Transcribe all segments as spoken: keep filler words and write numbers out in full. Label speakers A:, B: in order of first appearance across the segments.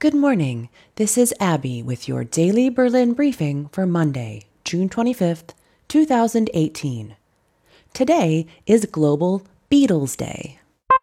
A: Good morning. This is Abby with your daily Berlin briefing for Monday, June twenty-fifth, two thousand eighteen. Today is Global Beatles Day.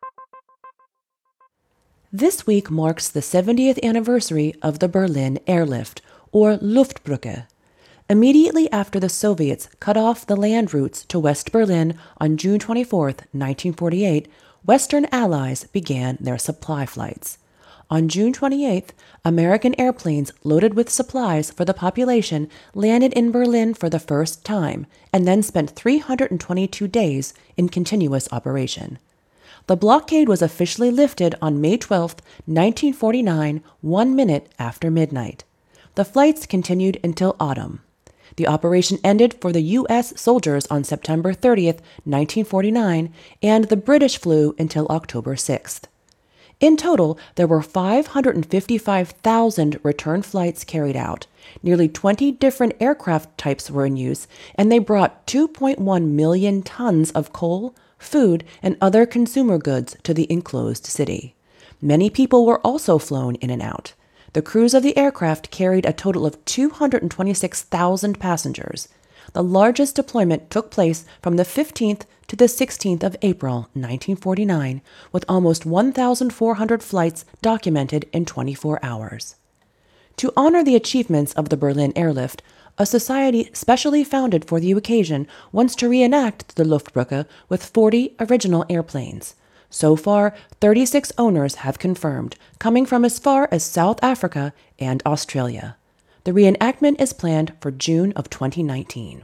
A: This week marks the seventieth anniversary of the Berlin Airlift, or Luftbrücke. Immediately after the Soviets cut off the land routes to West Berlin on June twenty-fourth, nineteen forty-eight, Western Allies began their supply flights. On June twenty-eighth, American airplanes loaded with supplies for the population landed in Berlin for the first time and then spent three hundred twenty-two days in continuous operation. The blockade was officially lifted on May twelfth, nineteen forty-nine, one minute after midnight. The flights continued until autumn. The operation ended for the U S soldiers on September thirtieth, nineteen forty-nine, and the British flew until October sixth. In total, there were five hundred fifty-five thousand return flights carried out. Nearly twenty different aircraft types were in use, and they brought two point one million tons of coal, food, and other consumer goods to the enclosed city. Many people were also flown in and out. The crews of the aircraft carried a total of two hundred twenty-six thousand passengers. The largest deployment took place from the fifteenth to the sixteenth of April, nineteen forty-nine, with almost one thousand four hundred flights documented in twenty-four hours. To honor the achievements of the Berlin Airlift, a society specially founded for the occasion wants to reenact the Luftbrücke with forty original airplanes. So far, thirty-six owners have confirmed, coming from as far as South Africa and Australia. The reenactment is planned for June of twenty nineteen.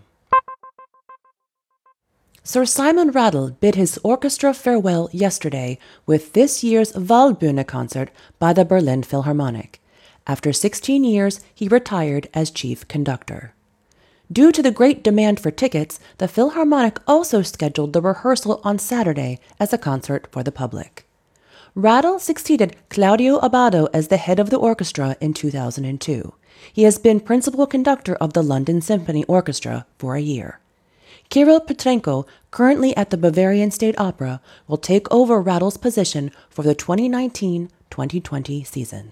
A: Sir Simon Rattle bid his orchestra farewell yesterday with this year's Waldbühne concert by the Berlin Philharmonic. After sixteen years, he retired as chief conductor. Due to the great demand for tickets, the Philharmonic also scheduled the rehearsal on Saturday as a concert for the public. Rattle succeeded Claudio Abbado as the head of the orchestra in two thousand two. He has been principal conductor of the London Symphony Orchestra for a year. Kirill Petrenko, currently at the Bavarian State Opera, will take over Rattle's position for the twenty nineteen twenty twenty season.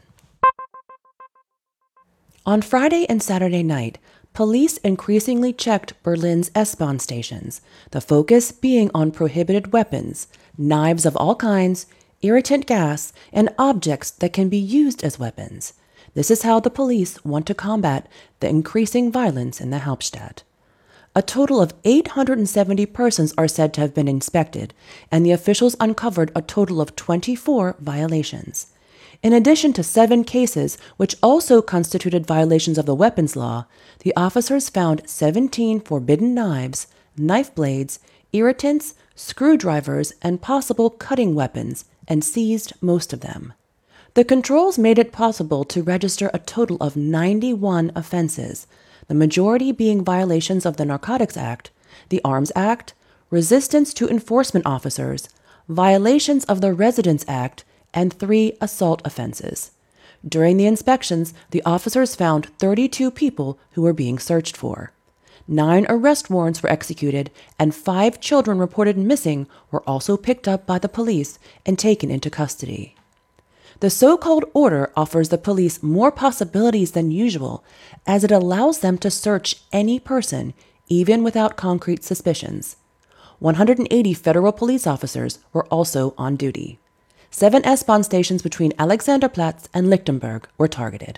A: On Friday and Saturday night, police increasingly checked Berlin's S-Bahn stations, the focus being on prohibited weapons, knives of all kinds, irritant gas, and objects that can be used as weapons. This is how the police want to combat the increasing violence in the Hauptstadt. A total of eight hundred seventy persons are said to have been inspected, and the officials uncovered a total of twenty-four violations. In addition to seven cases, which also constituted violations of the weapons law, the officers found seventeen forbidden knives, knife blades, irritants, screwdrivers, and possible cutting weapons, and seized most of them. The controls made it possible to register a total of ninety-one offenses, the majority being violations of the Narcotics Act, the Arms Act, resistance to enforcement officers, violations of the Residence Act, and three assault offenses. During the inspections, the officers found thirty-two people who were being searched for. Nine arrest warrants were executed, and five children reported missing were also picked up by the police and taken into custody. The so-called order offers the police more possibilities than usual, as it allows them to search any person, even without concrete suspicions. one hundred eighty federal police officers were also on duty. Seven S-Bahn stations between Alexanderplatz and Lichtenberg were targeted.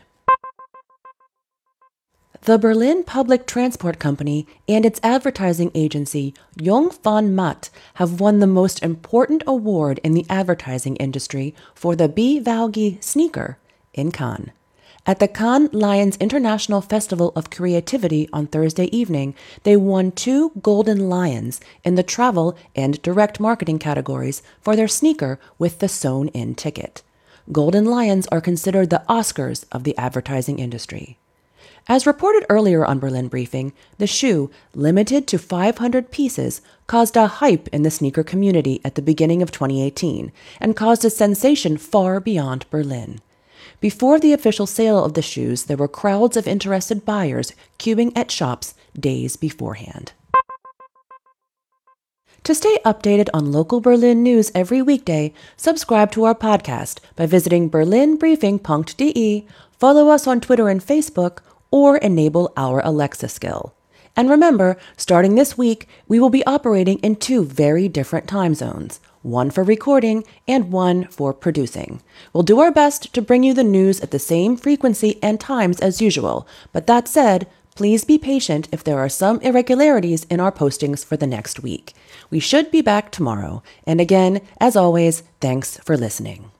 A: The Berlin Public Transport Company and its advertising agency, Jung von Matt, have won the most important award in the advertising industry for the B. Valgi sneaker in Cannes. At the Cannes Lions International Festival of Creativity on Thursday evening, they won two Golden Lions in the travel and direct marketing categories for their sneaker with the sewn-in ticket. Golden Lions are considered the Oscars of the advertising industry. As reported earlier on Berlin Briefing, the shoe, limited to five hundred pieces, caused a hype in the sneaker community at the beginning of twenty eighteen and caused a sensation far beyond Berlin. Before the official sale of the shoes, there were crowds of interested buyers queuing at shops days beforehand. To stay updated on local Berlin news every weekday, subscribe to our podcast by visiting berlin briefing dot d e, follow us on Twitter and Facebook, or enable our Alexa skill. And remember, starting this week, we will be operating in two very different time zones, one for recording and one for producing. We'll do our best to bring you the news at the same frequency and times as usual, but that said, please be patient if there are some irregularities in our postings for the next week. We should be back tomorrow. And again, as always, thanks for listening.